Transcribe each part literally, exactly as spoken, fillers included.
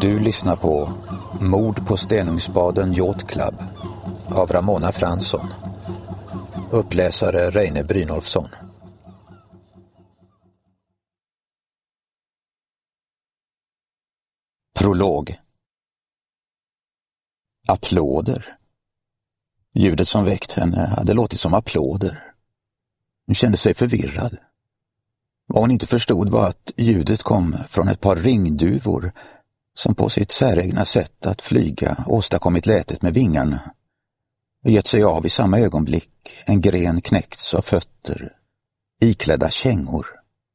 Du lyssnar på Mord på Stenungsbaden Yacht Club av Ramona Fransson. Uppläsare Reine Brynolfsson. Prolog. Applåder. Ljudet som väckt henne hade låtit som applåder. Hon kände sig förvirrad. Vad hon inte förstod var att ljudet kom från ett par ringduvor som på sitt säregna sätt att flyga åstadkommit lätet med vingarna och gett sig av i samma ögonblick en gren knäckts av fötter, iklädda kängor.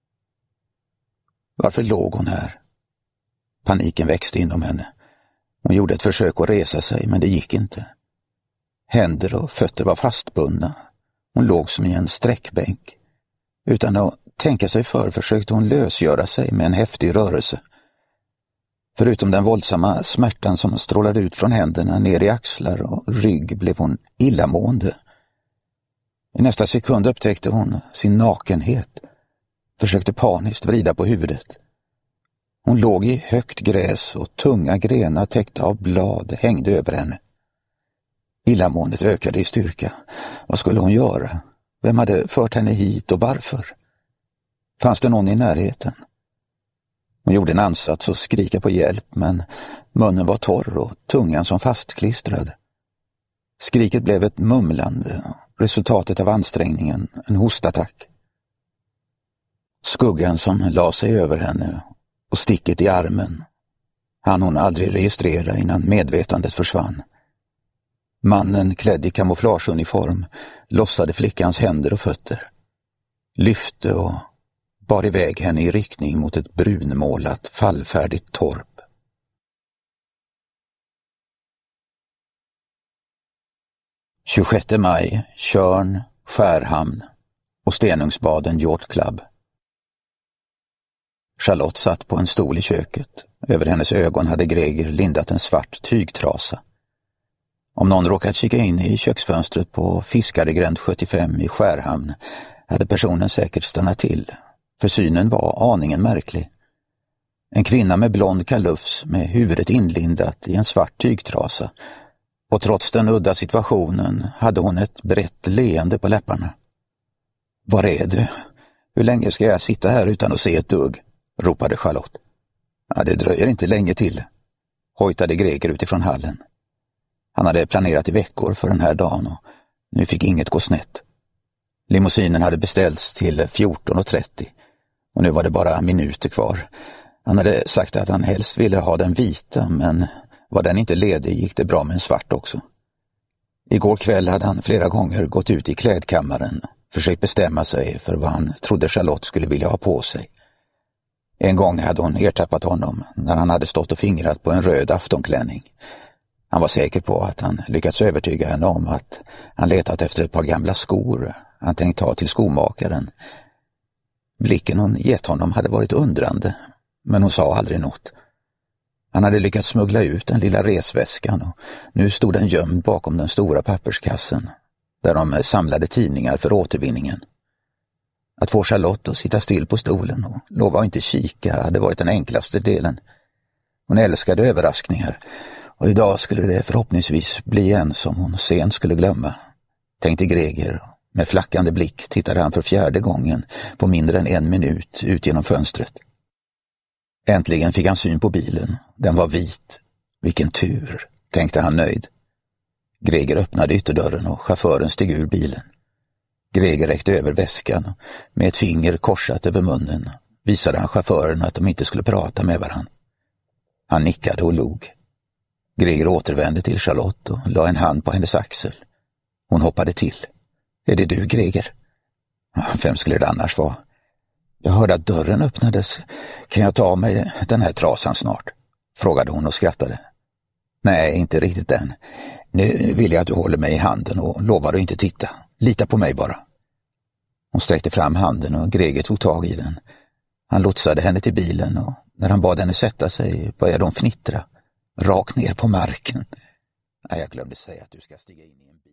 Varför låg hon här? Paniken växte inom henne. Hon gjorde ett försök att resa sig, men det gick inte. Händer och fötter var fastbundna. Hon låg som i en sträckbänk. Utan att tänka sig för försökte hon lösgöra sig med en häftig rörelse. Förutom den våldsamma smärtan som strålade ut från händerna ner i axlar och rygg blev hon illamående. I nästa sekund upptäckte hon sin nakenhet. Försökte paniskt vrida på huvudet. Hon låg i högt gräs och tunga grenar täckta av blad hängde över henne. Illamåendet ökade i styrka. Vad skulle hon göra? Vem hade fört henne hit och varför? Fanns det någon i närheten? Hon gjorde en ansats att skrika på hjälp, men munnen var torr och tungan som fastklistrad. Skriket blev ett mumlande, resultatet av ansträngningen, en hostattack. Skuggan som la sig över henne och sticket i armen hann hon aldrig registrera innan medvetandet försvann. Mannen klädd i kamouflageuniform lossade flickans händer och fötter, lyfte och bar iväg henne i riktning mot ett brunmålat, fallfärdigt torp. tjugosjätte maj, Tjörn, Skärhamn och Stenungsbaden Yacht Club. Charlotte satt på en stol i köket. Över hennes ögon hade Greger lindat en svart tygtrasa. Om någon råkat kika in i köksfönstret på Fiskaregränd sjuttiofem i Skärhamn hade personen säkert stannat till, för synen var aningen märklig. En kvinna med blond kalufs med huvudet inlindat i en svart tygtrasa, och trots den udda situationen hade hon ett brett leende på läpparna. Var är du? Hur länge ska jag sitta här utan att se ett dugg? Ropade Charlotte. Ja, det dröjer inte länge till, hojtade Greger utifrån hallen. Han hade planerat i veckor för den här dagen och nu fick inget gå snett. Limousinen hade beställts till fjorton och trettio och nu var det bara minuter kvar. Han hade sagt att han helst ville ha den vita, men var den inte ledig gick det bra med en svart också. Igår kväll hade han flera gånger gått ut i klädkammaren, försökt bestämma sig för vad han trodde Charlotte skulle vilja ha på sig. En gång hade hon ertappat honom när han hade stått och fingrat på en röd aftonklänning. Han var säker på att han lyckats övertyga henne om att han letat efter ett par gamla skor han tänkt ta till skomakaren. Blicken hon gett honom hade varit undrande, men hon sa aldrig något. Han hade lyckats smuggla ut den lilla resväskan och nu stod den gömd bakom den stora papperskassen där de samlade tidningar för återvinningen. Att få Charlotte att sitta still på stolen och lova att inte kika hade varit den enklaste delen. Hon älskade överraskningar och idag skulle det förhoppningsvis bli en som hon sen skulle glömma, tänkte Greger. Med flackande blick tittade han för fjärde gången på mindre än en minut ut genom fönstret. Äntligen fick han syn på bilen. Den var vit. Vilken tur, tänkte han nöjd. Greger öppnade ytterdörren och chauffören steg ur bilen. Greger räckte över väskan och med ett finger korsat över munnen visade han chauffören att de inte skulle prata med varann. Han nickade och log. Greger återvände till Charlotte och la en hand på hennes axel. Hon hoppade till. Är det du, Greger? Vem skulle det annars vara? Jag hörde att dörren öppnades. Kan jag ta av mig den här trasan snart? Frågade hon och skrattade. Nej, inte riktigt än. Nu vill jag att du håller mig i handen och lovar att inte titta. Lita på mig bara. Hon sträckte fram handen och Greger tog tag i den. Han lotsade henne till bilen och när han bad henne sätta sig började hon fnittra. Rakt ner på marken. Nej, jag glömde säga att du ska stiga in i en bil.